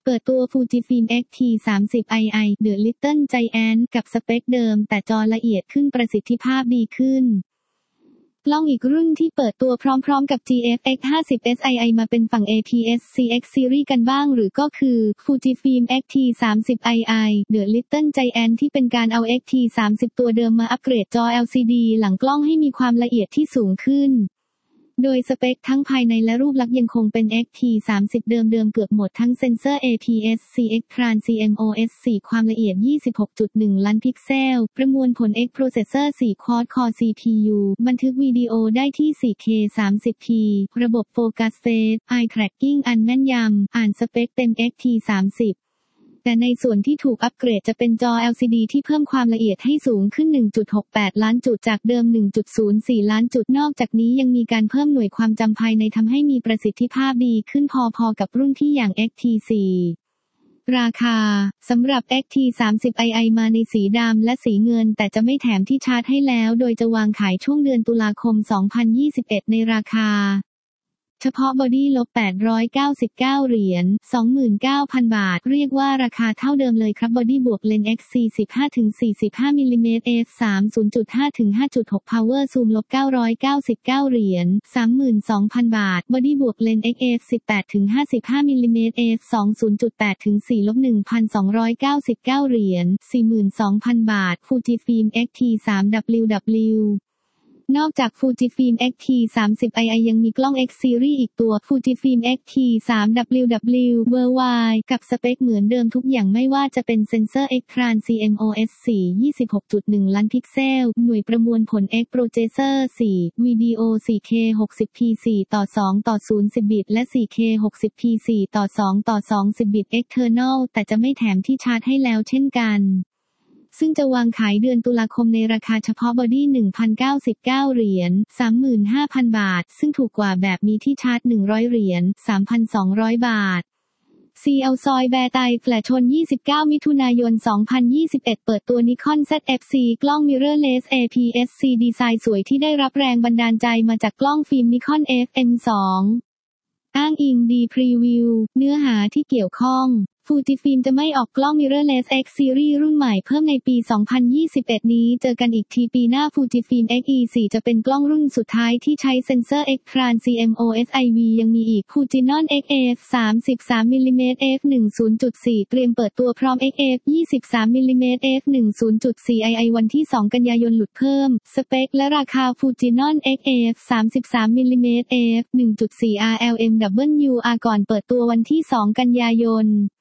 เปิดตัว Fujifilm X-T30i The Little Giant กับสเปคเดิมแต่จอละเอียดขึ้นประสิทธิภาพดีขึ้นกล้องอีกรุ่นที่เปิดตัวพร้อมๆกับ GFX50SII มาเป็นฝั่ง APS-C X Series กันบ้างหรือก็คือ Fujifilm X-T30i The Little Giant ที่เป็นการเอา X-T30 ตัวเดิมมาอัปเกรดจอ LCD หลังกล้องให้มีความละเอียดที่สูงขึ้นโดยสเปคทั้งภายในและรูปลักษณ์ยังคงเป็น X-T30 เดิมๆเกือบหมดทั้งเซ็นเซอร์ APS-C X-Tran CMOS 4 ความละเอียด 26.1 ล้านพิกเซลประมวลผล X Processor 4 Quad Core CPU บันทึกวิดีโอได้ที่ 4K 30p ระบบโฟกัสเฟส Eye Tracking อันแม่นยำอ่านสเปคเต็ม X-T30แต่ในส่วนที่ถูกอัปเกรดจะเป็นจอ LCD ที่เพิ่มความละเอียดให้สูงขึ้น 1.68 ล้านจุดจากเดิม 1.04 ล้านจุดนอกจากนี้ยังมีการเพิ่มหน่วยความจำภายในทำให้มีประสิทธิภาพดีขึ้นพอๆกับรุ่นที่อย่าง X-T4 ราคาสำหรับ X-T30i มาในสีดำและสีเงินแต่จะไม่แถมที่ชาร์จให้แล้วโดยจะวางขายช่วงเดือนตุลาคม 2021 ในราคาเฉพาะบอดี้899 เหรียญ 29,000 บาทเรียกว่าราคาเท่าเดิมเลยครับบอดี้บวกเลนส์ X 45-45 มิลลิเมตร f 3 0.5-5.6 Power Zoom 999 เหรียญ 32,000 บาทบอดี้บวกเลนส์ X f 18-55 มิลลิเมตร f 2 0.8-4 1,299 เหรียญ 42,000 บาท Fujifilm X-T3WWนอกจาก Fujifilm X-T30i ยังมีกล้อง X Series อีกตัว Fujifilm X-T3WW Worldwide กับสเปคเหมือนเดิมทุกอย่างไม่ว่าจะเป็นเซ็นเซอร์ X-Tran CMOS 4 26.1 ล้านพิกเซลหน่วยประมวลผล X Processor 4 วิดีโอ 4K 60p 4:2:0 10 บิตและ 4K 60p 4:2:2 10 บิต External แต่จะไม่แถมที่ชาร์จให้แล้วเช่นกันซึ่งจะวางขายเดือนตุลาคมในราคาเฉพาะบอดี้ 1,099 เหรียญ 35,000 บาทซึ่งถูกกว่าแบบมีที่ชาร์จ 100 เหรียญ 3,200 บาทCL ซอยแบร์ไตแฟลชชน 29 มิถุนายน 2021 เปิดตัว Nikon ZF-C กล้อง Mirrorless APS-C ดีไซน์สวยที่ได้รับแรงบันดาลใจมาจากกล้องฟิล์ม Nikon FM2 อ้างอิงดีพรีวิวเนื้อหาที่เกี่ยวข้องFujifilm จะไม่ออกกล้อง Mirrorless X Series รุ่นใหม่เพิ่มในปี 2021 นี้เจอกันอีกทีปีหน้า Fujifilm X-E4 จะเป็นกล้องรุ่นสุดท้ายที่ใช้เซ็นเซอร์ X-Tran CMOS IV ยังมีอีก Fujinon X-F 33 มิลลิเมตร f 1.0.4 เตรียมเปิดตัวพร้อม X-F 23 มิลลิเมตร f 1.0.4 II วันที่ 2 กันยายนหลุดเพิ่มสเปคและราคา Fujinon X-F 33 มิลลิเมตร f 1.4 RLMWR ก่อนเปิดตัววันที่ 2 กันยายน